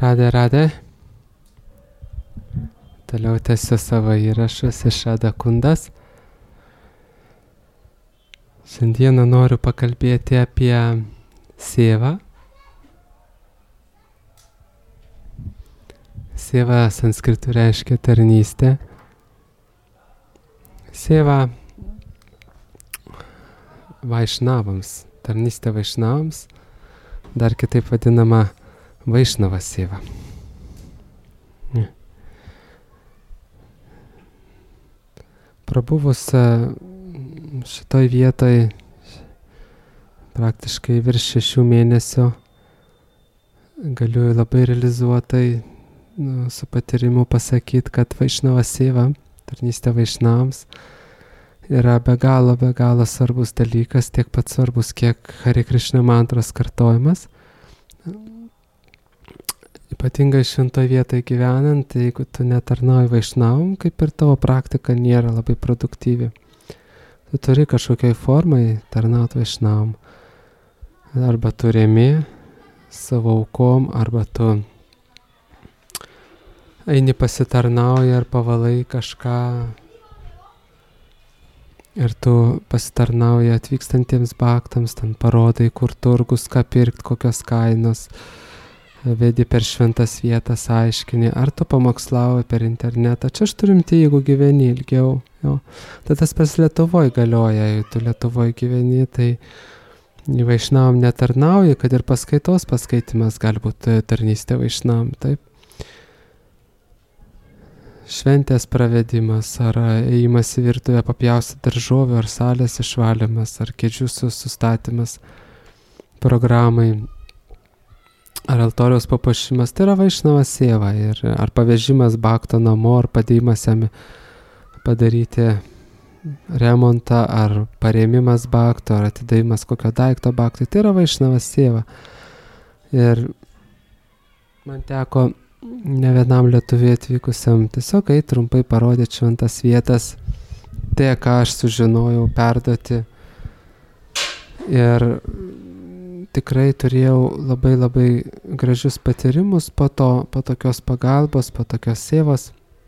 Radė. Toliau tęsiu savo įrašus iš Adakundas. Šiandieną noriu pakalbėti apie sėvą. Sėva sanskritu reiškia tarnystę. Sėva vaišnavams, tarnystė vaišnavams, dar kitaip vadinama Vaišnava sėva. Prabuvus šitoj vietoj praktiškai virš 6 mėnesių galiu labai realizuotai su patyrimu pasakyti, kad Vaišnava sėva, tarnystė vaišnavams, yra be galo svarbus dalykas, tiek pat svarbus, kiek Hare Krishna mantros kartojimas. Ypatingai šventoje vietoje gyvenant, jeigu tu netarnauji vaišnavam, kaip ir tavo praktika nėra labai produktyvi. Tu turi kažkokiai formai tarnauti vaišnavam. Arba tu remi savo aukom, arba tu eini pasitarnauji ar pavalai kažką. Ir tu pasitarnauji atvykstantiems baktams, ten parodai, kur turgus, ką pirkt, kokios kainos. Vedi per šventas vietas, aiškini, ar tu pamokslauji per internetą. Čia aš turimti, jeigu gyveni ilgiau. Jo. Tai tas pas Lietuvoj galioja, jei tu Lietuvoj gyveni, tai vaišnavam netarnauji, kad ir paskaitimas galbūt tarnystė vaišnavam, taip. Šventės pravedimas, ar ėjimas į virtuvę papjaustyti daržovių, ar salės išvalymas, ar kėdžių sustatymas programai. Ar altoriaus papuošimas, tai yra Vaišnava sėva, ir ar pavežimas bakto namo, ar padėjimas jam padaryti remontą, ar parėmimas bakto, ar atidavimas kokio daikto baktui, tai yra Vaišnava sėva. Ir man teko ne vienam lietuviui atvykusiam tiesiog trumpai parodyti šventas vietas, tai ką aš sužinojau, perduoti. Ir tikrai turėjau labai gražius patyrimus po tokios pagalbos, po tokios sėvos.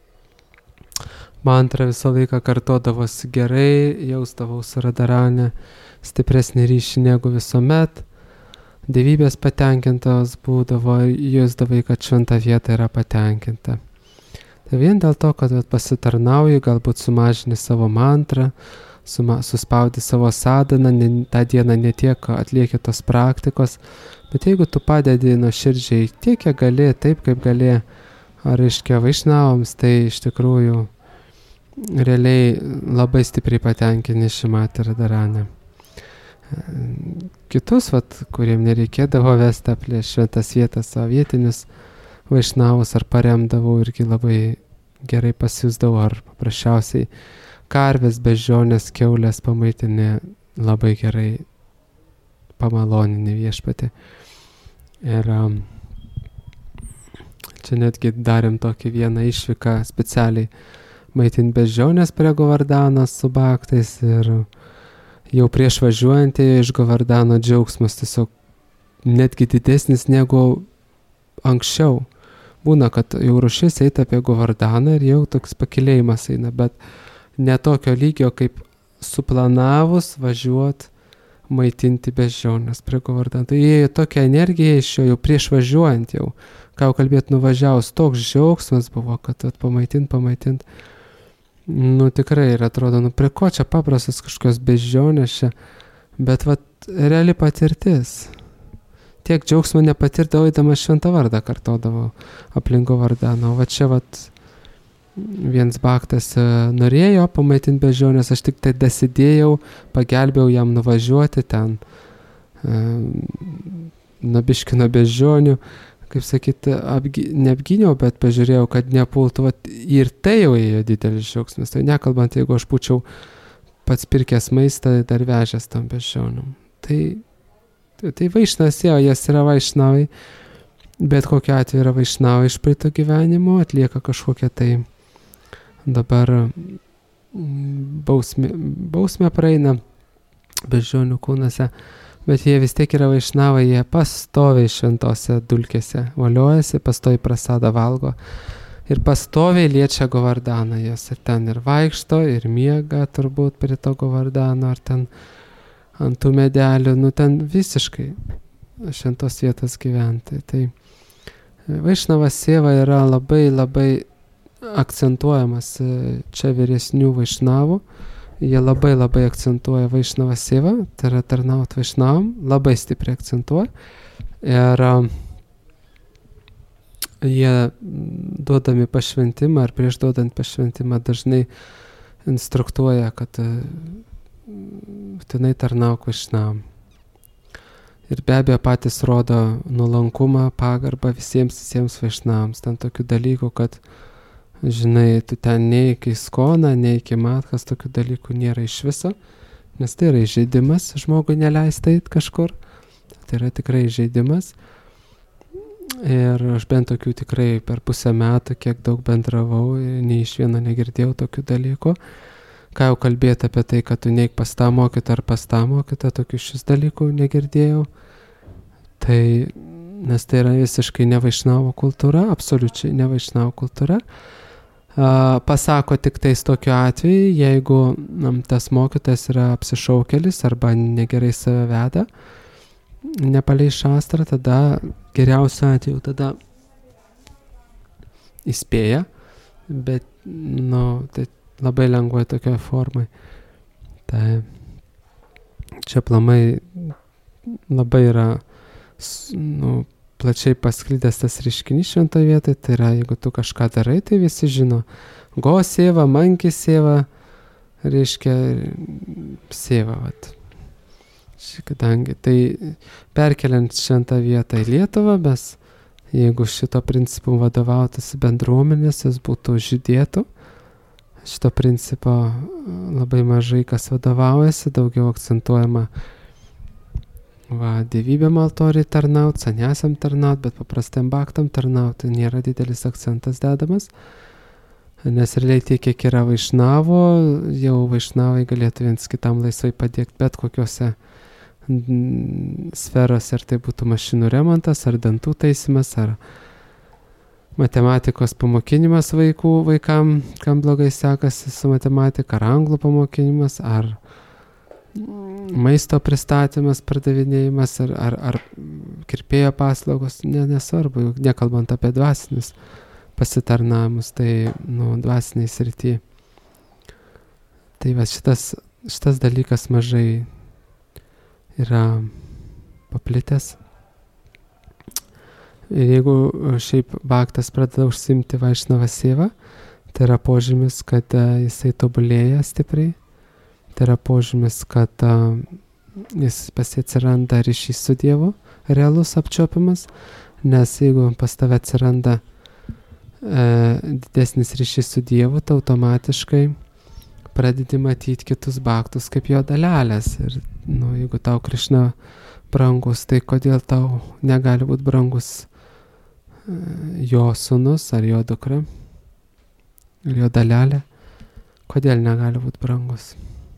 Mantra visą laiką kartodavosi gerai, jausdavau su Radharani stipresnį ryšį negu visuomet. Dievybės patenkintos būdavo, jausdavai, kad šventa vieta yra patenkinta. Tai vien dėl to, kad pasitarnauji, galbūt sumažini savo mantrą, suspaudi savo sadhaną, tą dieną netiek atlieki tos praktikos, bet jeigu tu padedi nuoširdžiai tiek, kiek gali, taip kaip gali, ar reiškia vaišnavams, tai iš tikrųjų realiai labai stipriai patenkini Šrimati Radharani. Kitus, kuriem nereikėdavo vesti apie šventas vietas, savo vietinius vaišnavus, ar paremdavau, irgi labai gerai pasiūsdavau, ar paprasčiausiai karvės, beždžionės, kiaulės pamaitinė labai gerai pamaloninį Viešpatį. Ir čia netgi darėm tokį vieną išvyką specialiai maitinti beždžionės prie Govardhano su baktais, ir jau prieš važiuojant iš Govardhano džiaugsmas tiesiog netgi didesnis negu anksčiau. Būna, kad jau rušis eita apie Govardhaną ir jau toks pakilėjimas eina, bet ne tokio lygio, kaip suplanavus važiuot maitinti beždžionės prie Govardhano. Tai įėjo tokia energija iš jo jau prieš važiuojant jau. Ką jau kalbėt, nuvažiavus, toks džiaugsmas buvo, kad pamaitint. Tikrai, ir atrodo, prie ko čia paprastas kažkokios beždžionės čia, bet reali patirtis. Tiek džiaugsmo nepatirdavau, eidamas šventą vardą kartodavau aplink Govardhaną. O čia viens baktas norėjo pamaitinti beždžionės, aš tik tai dasidėjau, pagelbėjau jam nuvažiuoti ten, nuo beždžionių, kaip sakyti, neapgyniau, bet pažiūrėjau, kad nepultų, ir tai jau ėjo didelis džiaugsmas. Tai nekalbant, jeigu aš būčiau pats pirkęs maistą, dar vežęs tam beždžioniom. Tai vaišnavas sėva, jas yra vaišnavai, bet kokiu atveju yra vaišnavai iš praeito gyvenimo, atlieka kažkokią tai dabar bausmė praeina beždžionių kūnuose, bet jie vis tiek yra vaišnavai, jie pastoviai šventose dulkėse valiojasi, pastoviai prasadą valgo ir pastoviai liečia Govardaną jas. Ir ten ir vaikšto, ir miega turbūt prie to Govardano, ar ten ant tų medelių, ten visiškai šventos vietos gyventi. Tai Vaišnava Seva yra labai labai akcentuojamas čia vyresnių vaišnavų. Jie labai labai akcentuoja Vaišnava Seva, tai yra tarnaut vaišnavam, labai stipriai akcentuoja. Ir jie duodami pašventimą ar prieš duodant pašventimą dažnai instruktuoja, kad būtinai tarnauk vaišnavam. Ir be abejo patys rodo nuolankumą, pagarbą visiems vaišnavams. Ten tokių dalykų, kad, žinai, tu ten neik į skoną, neik į matkas, tokių dalykų nėra iš viso, nes tai yra įžeidimas, žmogui neleista eit kažkur. Tai yra tikrai įžeidimas. Ir aš bent tokių tikrai per pusę metų, kiek daug bendravau, nei iš vieno negirdėjau tokių dalykų. Ką jau kalbėti apie tai, kad tu neik pas tą mokytą ar pas tą mokytą, tokių šis dalykų negirdėjau. Tai, nes tai yra visiškai ne vaišnavo kultūra, absoliučiai ne vaišnavo kultūra. Pasako tik tais tokiu atveju, jeigu tas mokytas yra apsišaukėlis arba negerai save veda, nepalei šastrą, tada geriausiu atveju tada įspėja, bet, tai labai lengvai tokioj formai. Tai čia aplamai labai yra plačiai pasklidęs tas reiškinys šventoje vietoje. Tai yra, jeigu tu kažką darai, tai visi žino. Go Seva, Manki Seva, reiškia Seva. Kadangi tai perkeliant šventą vietą į Lietuvą, mes jeigu šito principu vadovautųsi bendruomenės, jis būtų žydėtų. Šito principo labai mažai kas vadovaujasi, daugiau akcentuojama dievybėm altoriai tarnaut, saniesiam tarnaut, bet paprastam baktam tarnaut, tai nėra didelis akcentas dedamas, nes realiai tiek, kiek yra vaišnavo, jau vaišnavai galėtų viens kitam laisvai padėti bet kokiuose sferose, ar tai būtų mašinų remontas, ar dantų taisymas, ar matematikos pamokinimas vaikam, kam blogai sekasi su matematika, ar anglų pamokinimas, ar maisto pristatymas, pardavinėjimas, ar kirpėjo paslaugos, nesvarbu, nekalbant apie dvasinius pasitarnavimus, tai dvasiniai srity. Tai šitas dalykas mažai yra paplitęs. Ir jeigu šiaip baktas pradeda užsimti Vaišnava Seva, tai yra požymis, kad jisai tobulėja stipriai. Tai yra požymis, kad jis atsiranda ryšys su Dievu, realus apčiopimas, nes jeigu pas tave atsiranda didesnis ryšys su Dievu, tai automatiškai pradedi matyti kitus baktus kaip jo dalelės. Ir jeigu tau Krišna brangus, tai kodėl tau negali būti brangus jo sūnus ar jo dukra, ar jo dalelė, kodėl negali būti brangus?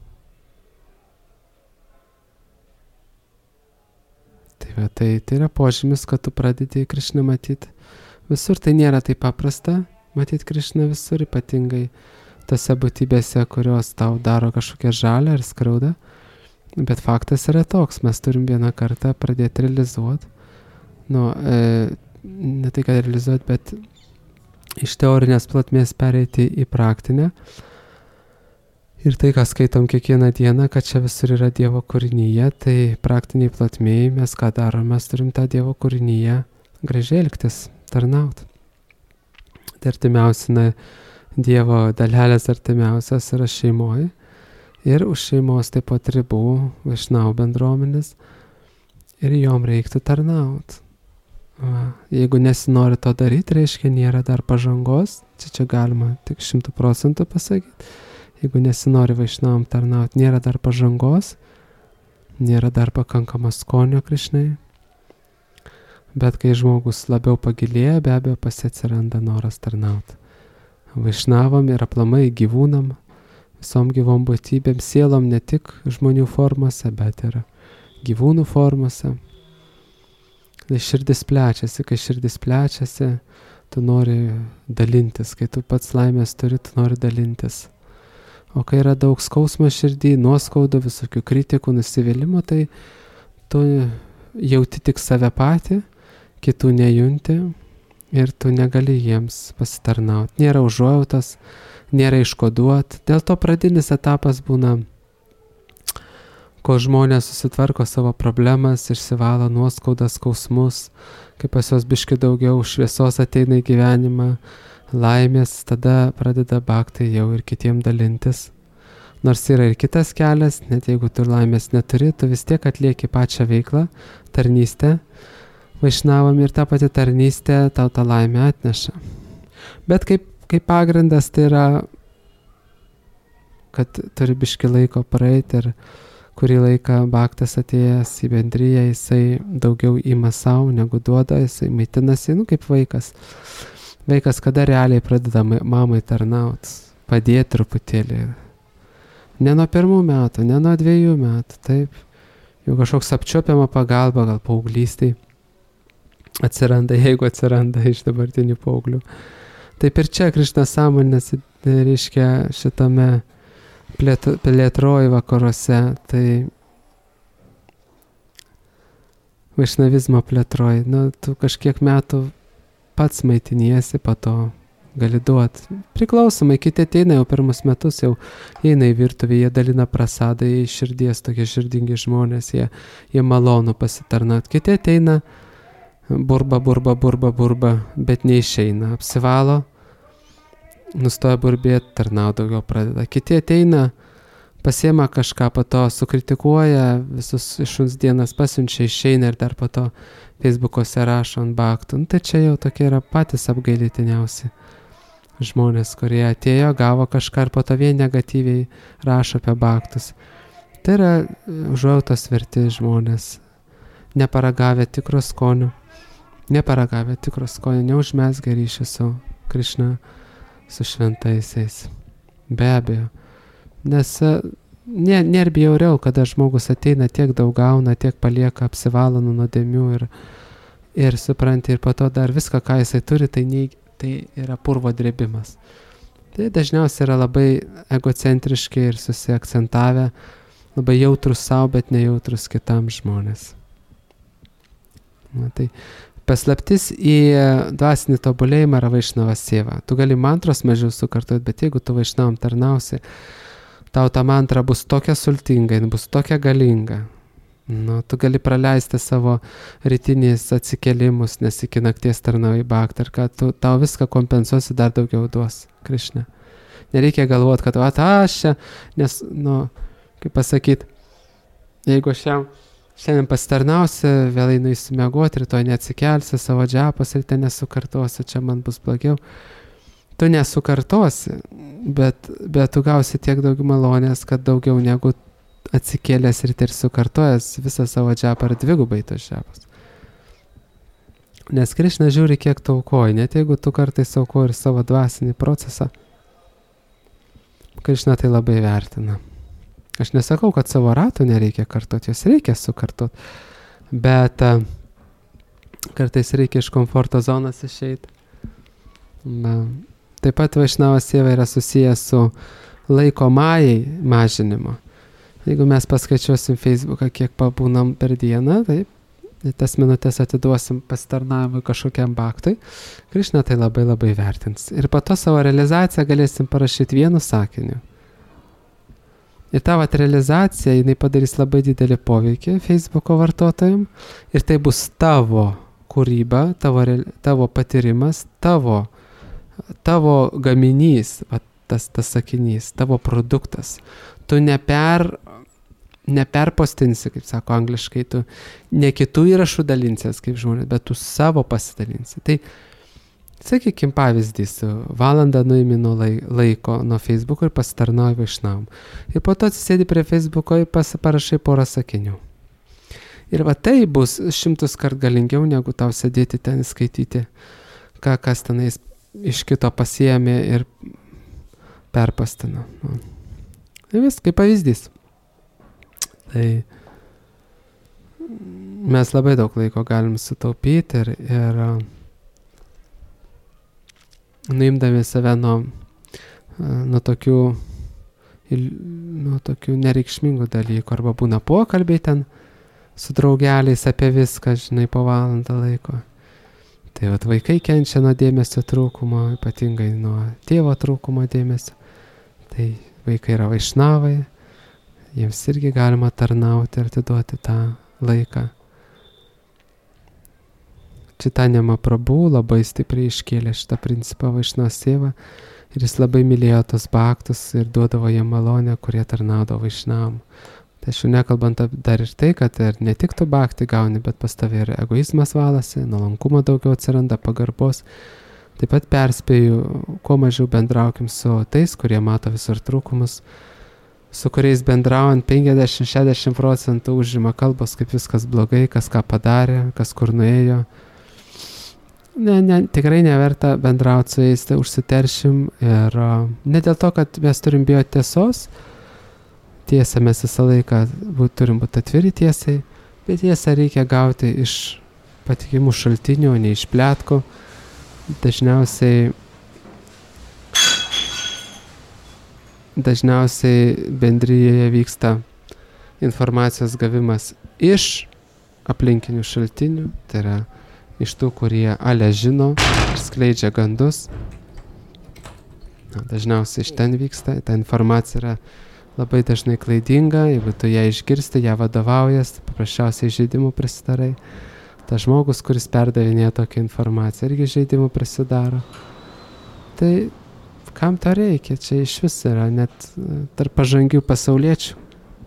Tai yra požymis, kad tu pradedi Krišną matyti visur. Tai nėra taip paprasta matyti Krišną visur, ypatingai tose būtybėse, kurios tau daro kažkokią žalę ar skriaudą. Bet faktas yra toks, mes turim vieną kartą pradėti realizuoti. Ne tai, kad realizuoti, bet iš teorinės plotmės pereiti į praktinę. Ir tai, ką skaitom kiekvieną dieną, kad čia visur yra Dievo kūrinyje, tai praktiniai plotmėj mes ką darom, mes turim tą Dievo kūrinyje gražiai elgtis, tarnaut. Tai artimiausia Dievo dalelės artimiausias yra šeimoje. Ir už šeimos taip pat ribų vaišnavų bendruomenės ir jom reiktų tarnaut. Jeigu nesinori to daryti, reiškia nėra dar pažangos, čia galima tik 100% pasakyti. Jeigu nesinori vaišnavam tarnaut, nėra dar pažangos, nėra dar pakankamo skonio Krišnai. Bet kai žmogus labiau pagilėja, be abejo atsiranda noras tarnaut. Vaišnavam ir aplamai gyvūnam, visom gyvom būtybėm, sielom, ne tik žmonių formose, bet ir gyvūnų formose. Tai širdis plečiasi, kai širdis plečiasi, tu nori dalintis, kai tu pats laimės turi, tu nori dalintis. O kai yra daug skausmo širdį, nuoskaudų, visokių kritikų, nusivylimų, tai tu jauti tik save patį, kitų nejunti ir tu negali jiems pasitarnauti. Nėra užuojautos, nėra iškoduot. Dėl to pradinis etapas būna, kol žmonės susitvarko savo problemas, išsivalo nuoskaudas, skausmus, kai pas juos biški daugiau šviesos ateina į gyvenimą, laimės, tada pradeda bhaktai jau ir kitiem dalintis. Nors yra ir kitas kelias, net jeigu tu laimės neturi, tu vis tiek atlieki pačią veiklą, tarnystę, vaišnavam ir ta pati tarnystė tau tą laimę atneša. Bet kaip pagrindas tai yra, kad turi biški laiko praeiti ir kurį laiką bhaktas atėjęs į bendriją, jisai daugiau ima savo negu duoda, jisai maitinasi, kaip vaikas. Vaikas kada realiai pradeda mamai tarnauti, padėti truputėlį. Ne nuo 1 metų, ne nuo 2 metų, taip. Jau kažkoks apčiuopiama pagalba, gal paauglystėj atsiranda, jeigu atsiranda iš dabartinių paauglių. Taip ir čia Krišna sąmonės reiškia šitame plėtroj vakaruose, tai vaišnavizmo plėtroj, tu kažkiek metų pats maitiniesi, po to gali duoti. Priklausomai, kiti ateina jau 1 metus, jau eina į virtuvę, jie dalina prasadą, jie iš širdies tokie širdingi žmonės, jie malonu pasitarnaut. Kiti ateina, burba, bet neišeina, apsivalo, nustoja burbėti, tarnaut daugiau pradeda. Kiti ateina, pasiema kažką, po to sukritikuoja, visus šuns dienas pasiunčia, išeina ir dar po to Facebook'ose rašo ant bhaktų. Tai čia jau tokie yra patys apgailėtiniausi žmonės, kurie atėjo, gavo kažką ir po to vien negatyviai rašo apie bhaktus. Tai yra užuojautos verti žmonės, neparagavę tikro skonio, neužmezgę ryšį su Krišna, su šventaisiais. Be abejo. Nes nėra bjauriau, kada žmogus ateina, tiek daug gauna, tiek palieka, apsivalo nuo nuodėmių ir supranti, ir po to dar viską, ką jisai turi, tai yra purvo drebimas. Tai dažniausiai yra labai egocentriški ir susiakcentavę, labai jautrus savo, bet nejautrus kitam žmonės. Tai paslaptis į dvasinį tobulėjimą yra vaišnavas sieva. Tu gali mantros mažiau sukartoti, bet jeigu tu vaišnavam tarnausi, tau ta mantra bus tokia sultinga, bus tokia galinga. Tu gali praleisti savo rytiniais atsikėlimus, nes iki nakties tarnauji bhaktą, ir kad tau viską kompensuosi, dar daugiau duos Krišna. Nereikia galvoti, kad aš čia, nes, kaip pasakyti, jeigu aš šiandien pasitarnausi, vėl einu įsimiegoti, rytoj neatsikelsi savo džapas ir ten nesukartosi, čia man bus blogiau. Tu nesukartosi, bet tu gausi tiek daug malonės, kad daugiau negu atsikėlęs ir sukartojęs visą savo džapą ar dvigubai tos džapas. Nes Krišna žiūri, kiek tu aukoji, net jeigu tu kartais aukoji ir savo dvasinį procesą, Krišna tai labai vertina. Aš nesakau, kad savo ratų nereikia kartoti, jos reikia sukartoti, bet kartais reikia iš komforto zonos išeiti. Taip pat vaišnavas sieva yra susijęs su laiko majai mažinimu. Jeigu mes paskaičiuosim Facebooką, kiek pabūnam per dieną, taip, tas minutės atiduosim pasitarnavimui kažkokiam bhaktui, Krišna tai labai labai vertins. Ir po to savo realizaciją galėsim parašyti vienu sakiniu. Ir ta realizacija, jinai padarys labai didelį poveikį Facebooko vartotojams, ir tai bus tavo kūryba, tavo patyrimas, tavo gaminys, tas sakinys, tavo produktas. Tu neperpostinsi, kaip sako angliškai, tu ne kitų įrašų dalinsies kaip žmonės, bet tu savo pasidalinsi. Tai, sakykime, pavyzdys, valandą nuimi nuo laiko nuo Facebooko ir pasitarnauji vaišnavam. Ir po to atsisėdi prie Facebooko ir parašai porą sakinių. Ir tai bus 100 kart galingiau, negu tau sėdėti ten skaityti, kas tenais iš kito pasiėmė ir perpastino. Tai vis, kaip pavyzdys. Tai mes labai daug laiko galim sutaupyti ir nuimdami save nuo tokių nereikšmingų dalykų, arba būna pokalbiai ten su draugeliais apie viską, žinai, po valandą laiko. Tai vat vaikai kenčia nuo dėmesio trūkumo, ypatingai nuo tėvo trūkumo dėmesio. Tai vaikai yra vaišnavai, jiems irgi galima tarnauti ir atiduoti tą laiką. Čitanja Mahaprabhu labai stipriai iškėlė šitą principą Vaišnava seva ir jis labai mylėjo tos bhaktus ir duodavo jiem malonę, kurie tarnaudavo Vaishnavam. Tačiau nekalbant dar ir tai, kad ir ne tik tu bhakti gauni, bet pas tave ir egoizmas valasi, nuolankumo daugiau atsiranda, pagarbos. Taip pat perspėju, kuo mažiau bendraukim su tais, kurie mato visur trūkumus, su kuriais bendraujant 50-60% užima kalbos, kaip viskas blogai, kas ką padarė, kas kur nuėjo. Tikrai neverta bendrauti su jais, tai užsiteršim ir ne dėl to, kad mes turim bijoti tiesos, tiesą mes visą laiką turim būti atviri tiesai, bet tiesą reikia gauti iš patikimų šaltinių, o ne iš pletkų. Dažniausiai bendrijoje vyksta informacijos gavimas iš aplinkinių šaltinių, tai yra iš tų, kurie ale žino ir skleidžia gandus. Dažniausiai iš ten vyksta, ta informacija yra labai dažnai klaidinga, jeigu tu ją išgirsti, ją vadovaujas, paprasčiausiai žaidimų prisidarai. Ta žmogus, kuris perdavinėja tokią informaciją, irgi žaidimų prisidaro. Tai kam to reikia? Čia iš vis yra net tarp pažangių pasauliečių.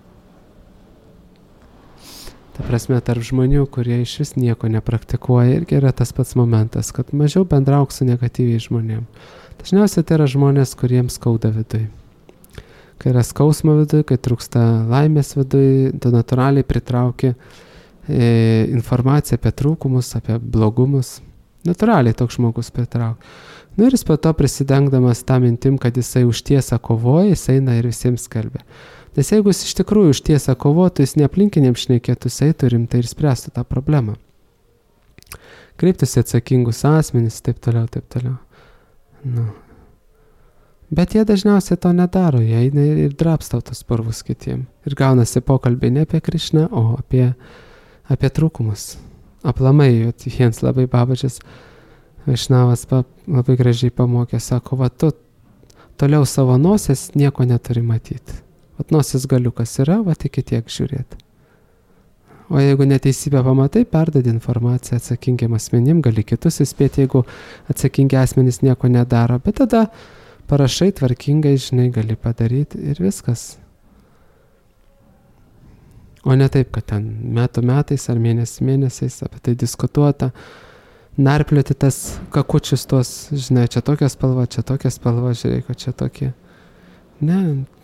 Ta prasme, tarp žmonių, kurie iš vis nieko nepraktikuoja, irgi yra tas pats momentas, kad mažiau bendrauk su negatyviai žmonėm. Dažniausiai tai yra žmonės, kuriems skauda viduj. Kai yra skausmo viduj, kai trūksta laimės viduj, tu natūraliai pritrauki informaciją apie trūkumus, apie blogumus. Natūraliai toks žmogus pritraukia. Nu ir jis po to prisidengdamas tą mintim, kad jisai už tiesą kovoja, jis eina ir visiems skelbia. Nes jeigu jis iš tikrųjų už tiesą kovotų, jis neaplinkiniams šnekėtų, jis eitų rimtai ir spręstų tą problemą. Kreiptųsi atsakingus asmenys, taip toliau. Nu. Bet jie dažniausiai to nedaro, jie eina ir drapstau tos purvus kitiem. Ir gaunasi pokalbiai ne apie Krišną, o apie trūkumus. Aplamai, jiems labai Babadžis Vaišnavas labai gražiai pamokė, sako, va tu toliau savo nosies nieko neturi matyti. Vat nosis galiukas yra, va tik tiek žiūrėti. O jeigu neteisybę pamatai, perdadi informaciją atsakingiam asmenim, gali kitus įspėti, jeigu atsakingi asmenys nieko nedaro, bet tada parašai tvarkingai, žinai, gali padaryti ir viskas. O ne taip, kad ten metais ar mėnesiais apie tai diskutuota, narplioti tas kakučius tuos, žinai, čia tokia spalva, žiūrėk, čia tokie. Ne.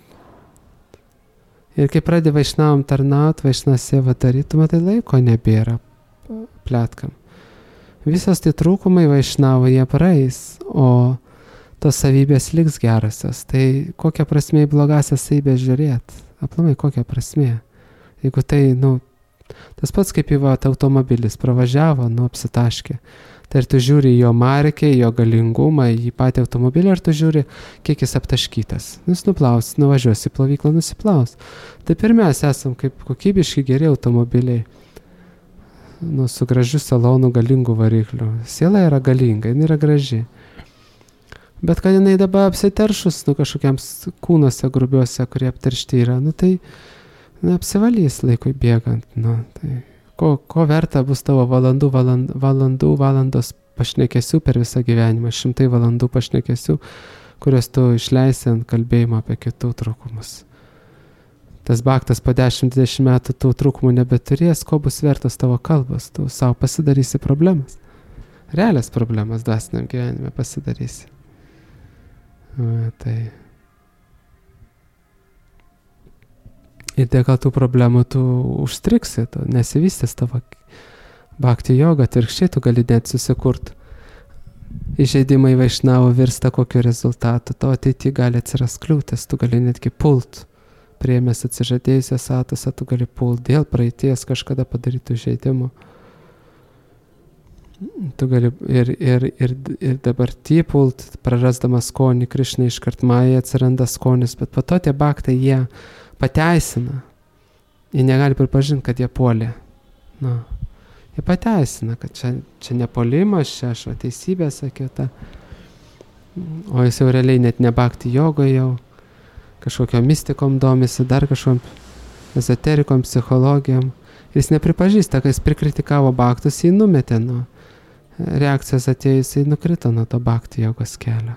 Ir kai pradedi Vaišnavam tarnaut, Vaišnava seva daryti, tu matai, laiko nebėra pletkam. Visos tai trūkumai Vaišnavo, jie praeis, o tos savybės liks gerasios. Tai kokia prasmė į blogasias savybės žiūrėti? Aplamai kokia prasmė? Jeigu tai, tas pats kaip į automobilis pravažiavo, apsitaškė. Tai ar tu žiūri jo markę, jo galingumą, į patį automobilį, ar tu žiūri, kiek jis aptaškytas. Jis nuplaus, nuvažiuos į plovyklą, nusiplaus. Taip ir mes esam kaip kokybiški geri automobiliai. Su gražiu salonu, galingu varikliu. Siela yra galinga, jinai yra graži. Bet kad jinai dabar apsiteršus, kažkokiams kūnuose grubiuose, kurie apteršti yra, tai apsivalys laikui bėgant. Tai ko verta bus tavo valandos pašnekesių per visą gyvenimą, 100 valandų pašnekesių, kurios tu išleisi ant kalbėjimo apie kitų trūkumus. Tas bhaktas po 10-20 metų tų trūkumų nebeturės, ko bus vertas tavo kalbas, tu savo pasidarysi problemas. Realias problemas dvasiniam gyvenime pasidarysi. Tai ir dėl tų problemų tu užstriksi, tu nesivystys tavo bhakti joga, atvirkščiai tu gali net susikurt. Įžeidimai Vaišnavo virsta kokiu rezultatu, to ateityje gali atsiras kliūtis, tu gali netgi pult priėmęs atsižadėjusią statusą, tu gali pult dėl praeities kažkada padarytų žaidimų. Tu gali ir dabartį pult, prarasdamas skonį, Krišnai iškart Maja atsiranda skonis, bet po to tie bhaktai jie pateisina. Jie negali pripažinti, kad jie puolė. Na, jie pateisina, kad čia nepuolimas, čia aš teisybė sakiau tą. O jis jau realiai net ne bhakti jogoje jau, kažkokio mistikom domisi, dar kažkom ezoterikom, psichologijom. Ir jis nepripažįsta, kad jis prikritikavo bhaktus, jį numetė nuo reakcijos atėjus, jis nukrito nuo to bhakti jogos kelio.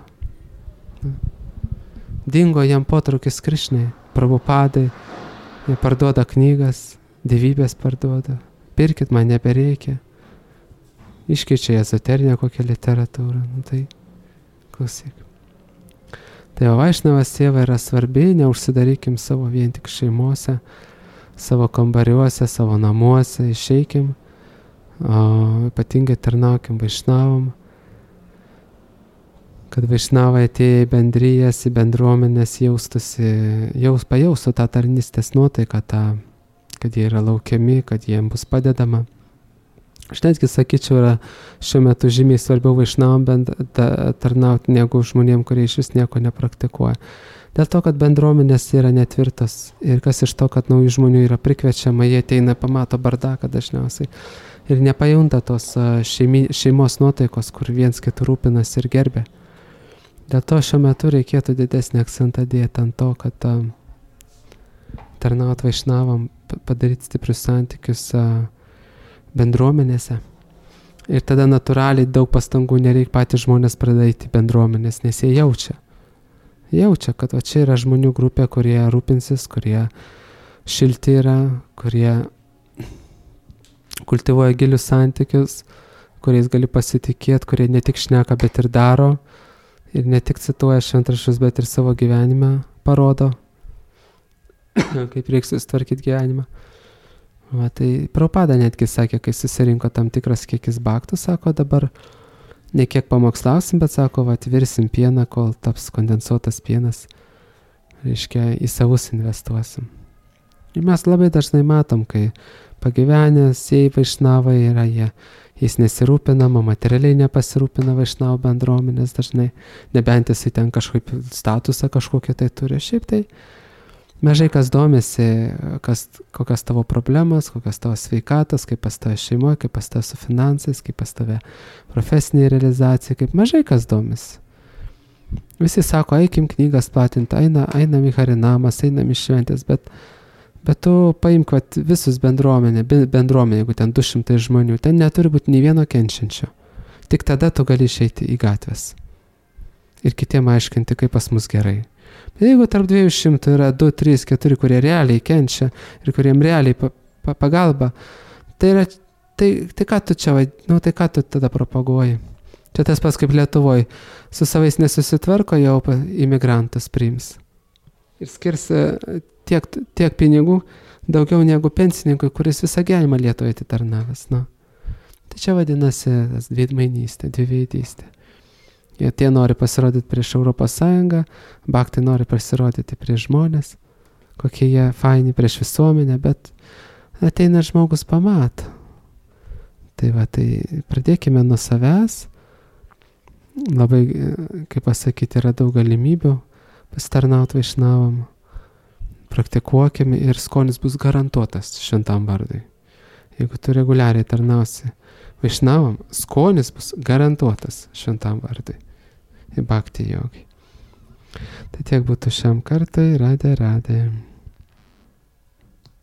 Dingo jam potraukis Krišnai, Prabhupadai, jie parduoda knygas, dievybės parduoda, pirkit, man nebereikia. Iškeičia ezoterinę kokią literatūrą, tai klausyk. Tai Vaišnava sieva yra svarbi, neužsidarykim savo vien tik šeimose, savo kambariuose, savo namuose, išeikim, ypatingai tarnaukim Vaišnavam, kad Vaišnavai atėję į bendrijas, į bendruomenės pajaustų tą tarnystės nuotaiką, kad jie yra laukiami, kad jiem bus padedama. Aš netgi sakyčiau, yra šiuo metu žymiai svarbiau Vaišnavam tarnauti negu žmonėm, kurie iš vis nieko nepraktikuoja. Dėl to, kad bendruomenės yra netvirtos ir kas iš to, kad naujų žmonių yra prikviečiama, jie ateina, pamato bardaką dažniausiai ir nepajunta tos šeimos nuotaikos, kur viens kitų rūpinas ir gerbė. Dėl to šiuo metu reikėtų didesnį akcentą dėti ant to, kad tarnaut Vaišnavam, padaryti stiprius santykius bendruomenėse. Ir tada natūraliai daug pastangų nereikia, patys žmonės pradeda eiti bendruomenės, nes jie jaučia, kad va čia yra žmonių grupė, kurie rūpinsis, kurie šilti yra, kurie kultivuoja gilius santykius, kuriais gali pasitikėti, kurie ne tik šneka, bet ir daro, ir ne tik cituoja šventraščius, bet ir savo gyvenime parodo, kaip reikia susitvarkyti gyvenimą. Va, tai Prabhupada netgi sakė, kai susirinko tam tikras kiekis bhaktų, sako, dabar ne kiek pamokslausim, bet sako, va, atvirsim pieną, kol taps kondensuotas pienas. Reiškia, į savus investuosim. Ir mes labai dažnai matom, kai pagyvenęs, jei Vaišnavai yra, jais nesirūpinama, materialiai nepasirūpina Vaišnavų bendruomenės dažnai, nebent jisai ten kažkaip statusą kažkokią tai turi. Šiaip tai mažai kas domisi, kokios tavo problemas, kokios tavo sveikatos, kaip pas tave šeimoje, kaip pas tave su finansais, kaip pas tave profesinė realizacija, kaip mažai kas domisi. Visi sako, eikim knygas platinti, einam į harinamas, einam į šventės, bet tu paimk visus bendruomenę, jeigu ten 200 žmonių, ten neturi būti nei vieno kenčiančio. Tik tada tu gali išeiti į gatves ir kitiem aiškinti, kaip pas mus gerai. Bet jeigu tarp 200 yra 2, 3, 4, kurie realiai kenčia ir kuriem realiai pagalba, tai ką tu čia, tai ką tu tada propaguoji? Čia tas pats kaip Lietuvoje, su savais nesusitvarko, jau imigrantus priims. Ir skirs tiek pinigų, daugiau negu pensininkui, kuris visą gyvenimą Lietuvoje atitarnavęs. Tai čia vadinasi dveidmainystė, dviveidystė. Tie nori pasirodyti prieš Europos Sąjungą, bhaktai nori pasirodyti prieš žmonės, kokie jie faini prieš visuomenę, bet ateina žmogus pamato. Tai pradėkime nuo savęs. Labai, kaip pasakyti, yra daug galimybių pasitarnauti Vaišnavam. Praktikuokime ir skonis bus garantuotas šventam vardui. Jeigu tu reguliariai tarnausi Vaišnavam, skonis bus garantuotas šventam vardui. Į bhakti jogai. Tai tiek būtų šiam kartui. Radė.